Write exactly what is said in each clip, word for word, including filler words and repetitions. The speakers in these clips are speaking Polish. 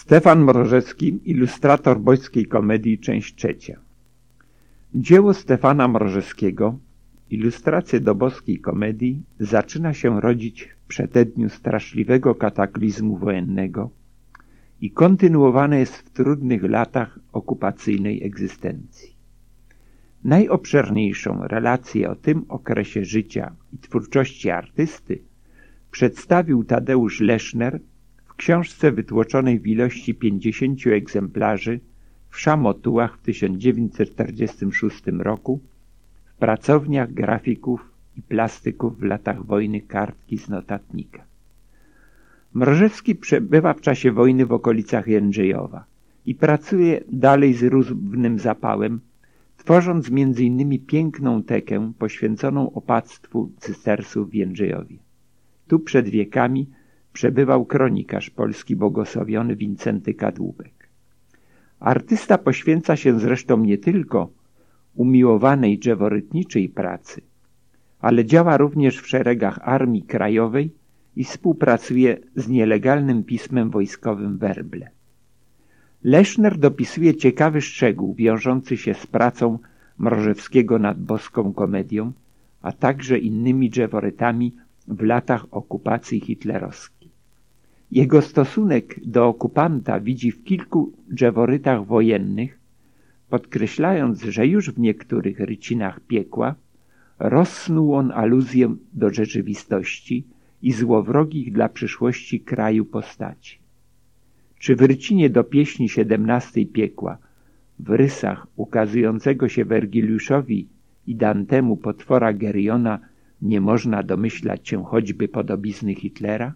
Stefan Mrożewski, ilustrator Boskiej Komedii, część trzecia. Dzieło Stefana Mrożewskiego, ilustracje do Boskiej Komedii, zaczyna się rodzić w przededniu straszliwego kataklizmu wojennego i kontynuowane jest w trudnych latach okupacyjnej egzystencji. Najobszerniejszą relację o tym okresie życia i twórczości artysty przedstawił Tadeusz Leszner w książce wytłoczonej w ilości pięćdziesięciu egzemplarzy w Szamotułach w tysiąc dziewięćset czterdziestym szóstym roku w pracowniach grafików i plastyków w latach wojny kartki z notatnika. Mrożewski przebywa w czasie wojny w okolicach Jędrzejowa i pracuje dalej z równym zapałem, tworząc między innymi piękną tekę poświęconą opactwu cystersów w Jędrzejowie. Tu przed wiekami przebywał kronikarz polski błogosławiony Wincenty Kadłubek. Artysta poświęca się zresztą nie tylko umiłowanej drzeworytniczej pracy, ale działa również w szeregach Armii Krajowej i współpracuje z nielegalnym pismem wojskowym Werble. Leszner dopisuje ciekawy szczegół wiążący się z pracą Mrożewskiego nad Boską Komedią, a także innymi drzeworytami w latach okupacji hitlerowskiej. Jego stosunek do okupanta widzi w kilku drzeworytach wojennych, podkreślając, że już w niektórych rycinach piekła rozsnuł on aluzję do rzeczywistości i złowrogich dla przyszłości kraju postaci. Czy w rycinie do pieśni siedemnastej piekła, w rysach ukazującego się Wergiliuszowi i Dantemu potwora Geriona nie można domyślać się choćby podobizny Hitlera?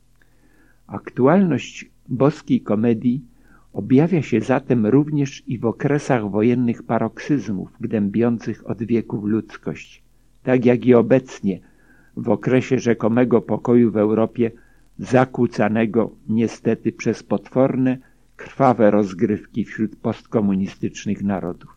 Aktualność Boskiej Komedii objawia się zatem również i w okresach wojennych paroksyzmów gnębiących od wieków ludzkość, tak jak i obecnie w okresie rzekomego pokoju w Europie zakłócanego niestety przez potworne, krwawe rozgrywki wśród postkomunistycznych narodów.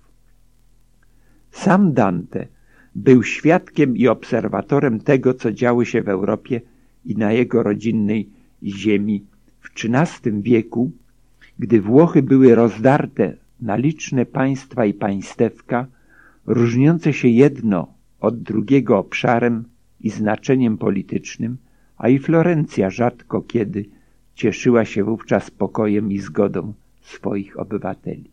Sam Dante był świadkiem i obserwatorem tego, co działo się w Europie i na jego rodzinnej ziemi w trzynastym wieku, gdy Włochy były rozdarte na liczne państwa i państewka, różniące się jedno od drugiego obszarem i znaczeniem politycznym, a i Florencja rzadko kiedy cieszyła się wówczas pokojem i zgodą swoich obywateli.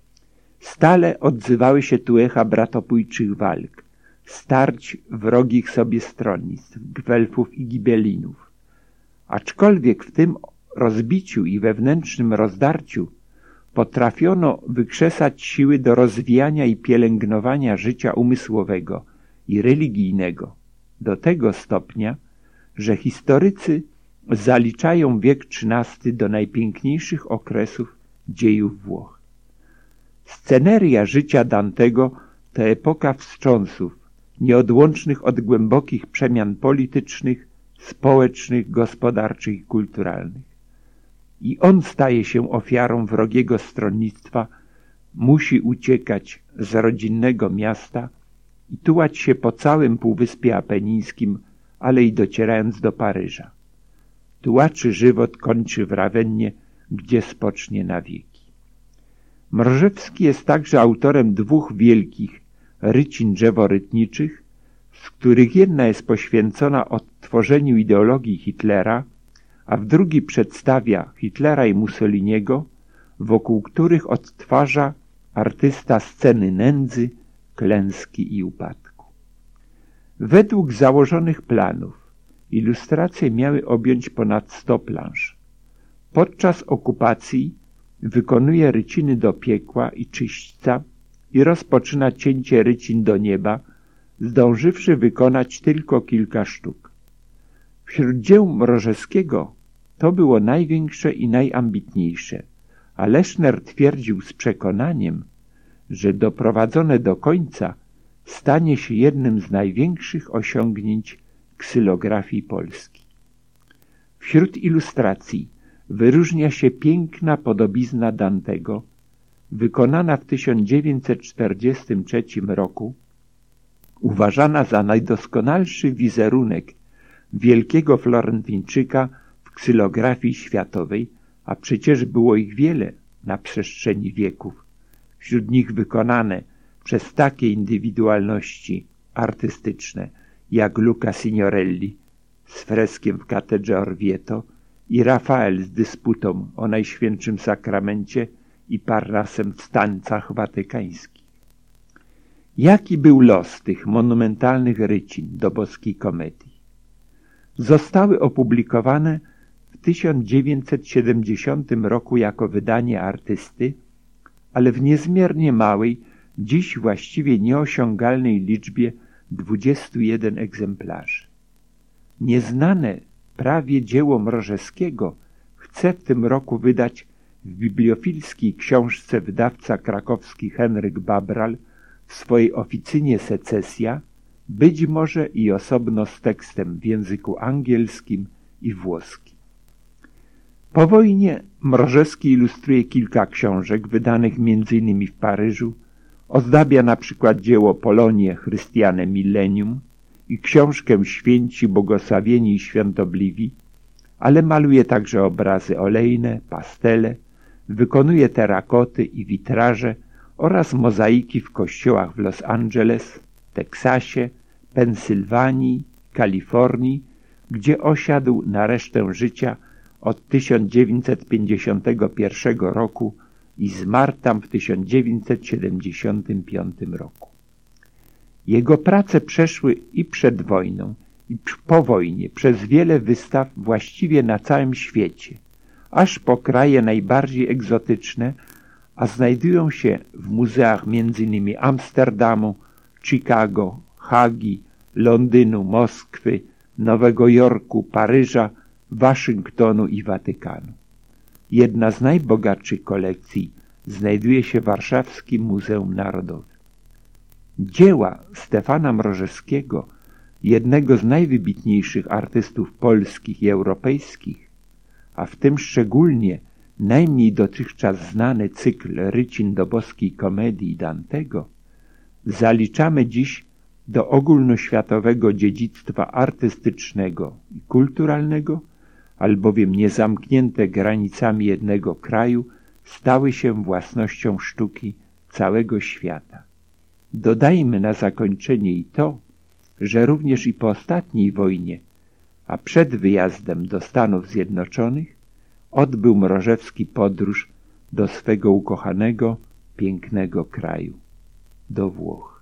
Stale odzywały się tu echa bratobójczych walk, starć wrogich sobie stronnictw, Gwelfów i Gibelinów. Aczkolwiek w tym rozbiciu i wewnętrznym rozdarciu potrafiono wykrzesać siły do rozwijania i pielęgnowania życia umysłowego i religijnego do tego stopnia, że historycy zaliczają wiek trzynasty do najpiękniejszych okresów dziejów Włoch. Sceneria życia Dantego to epoka wstrząsów, nieodłącznych od głębokich przemian politycznych, społecznych, gospodarczych i kulturalnych. I on staje się ofiarą wrogiego stronnictwa, musi uciekać z rodzinnego miasta i tułać się po całym Półwyspie Apenińskim, ale i docierając do Paryża. Tułaczy żywot kończy w Rawennie, gdzie spocznie na wieki. Mrożewski jest także autorem dwóch wielkich rycin drzeworytniczych, z których jedna jest poświęcona odtworzeniu ideologii Hitlera, a w drugiej przedstawia Hitlera i Mussoliniego, wokół których odtwarza artysta sceny nędzy, klęski i upadku. Według założonych planów ilustracje miały objąć ponad sto planż. Podczas okupacji wykonuje ryciny do piekła i czyśćca i rozpoczyna cięcie rycin do nieba, zdążywszy wykonać tylko kilka sztuk. Wśród dzieł Mrożewskiego to było największe i najambitniejsze, a Leszner twierdził z przekonaniem, że doprowadzone do końca stanie się jednym z największych osiągnięć ksylografii Polski. Wśród ilustracji wyróżnia się piękna podobizna Dantego, wykonana w tysiąc dziewięćset czterdziestym trzecim roku, uważana za najdoskonalszy wizerunek wielkiego Florentyńczyka w ksylografii światowej, a przecież było ich wiele na przestrzeni wieków, wśród nich wykonane przez takie indywidualności artystyczne jak Luca Signorelli z freskiem w katedrze Orvieto i Rafael z dysputą o Najświętszym Sakramencie i Parnasem w stańcach watykańskich. Jaki był los tych monumentalnych rycin do boskiej komedii? Zostały opublikowane w tysiąc dziewięćset siedemdziesiątym roku jako wydanie artysty, ale w niezmiernie małej, dziś właściwie nieosiągalnej liczbie dwudziestu jeden egzemplarzy. Nieznane prawie dzieło Mrożewskiego chce w tym roku wydać w bibliofilskiej książce wydawca krakowski Henryk Babral w swojej oficynie Secesja, być może i osobno z tekstem w języku angielskim i włoskim. Po wojnie Mrożewski ilustruje kilka książek wydanych między innymi w Paryżu, ozdabia na przykład dzieło Polonie Chrystiane Millennium i książkę Święci, Błogosławieni i Świątobliwi, ale maluje także obrazy olejne, pastele, wykonuje terakoty i witraże oraz mozaiki w kościołach w Los Angeles, Teksasie, Pensylwanii, Kalifornii, gdzie osiadł na resztę życia od tysiąc dziewięćset pięćdziesiątego pierwszego roku i zmarł tam w tysiąc dziewięćset siedemdziesiątym piątym roku. Jego prace przeszły i przed wojną, i po wojnie przez wiele wystaw właściwie na całym świecie, aż po kraje najbardziej egzotyczne, a znajdują się w muzeach między innymi Amsterdamu, Chicago, Hagi, Londynu, Moskwy, Nowego Jorku, Paryża, Waszyngtonu i Watykanu. Jedna z najbogatszych kolekcji znajduje się w Warszawskim Muzeum Narodowym. Dzieła Stefana Mrożewskiego, jednego z najwybitniejszych artystów polskich i europejskich, a w tym szczególnie najmniej dotychczas znany cykl Rycin do boskiej komedii Dantego, zaliczamy dziś do ogólnoświatowego dziedzictwa artystycznego i kulturalnego, albowiem niezamknięte granicami jednego kraju stały się własnością sztuki całego świata. Dodajmy na zakończenie i to, że również i po ostatniej wojnie, a przed wyjazdem do Stanów Zjednoczonych, odbył Mrożewski podróż do swego ukochanego, pięknego kraju, do Włoch.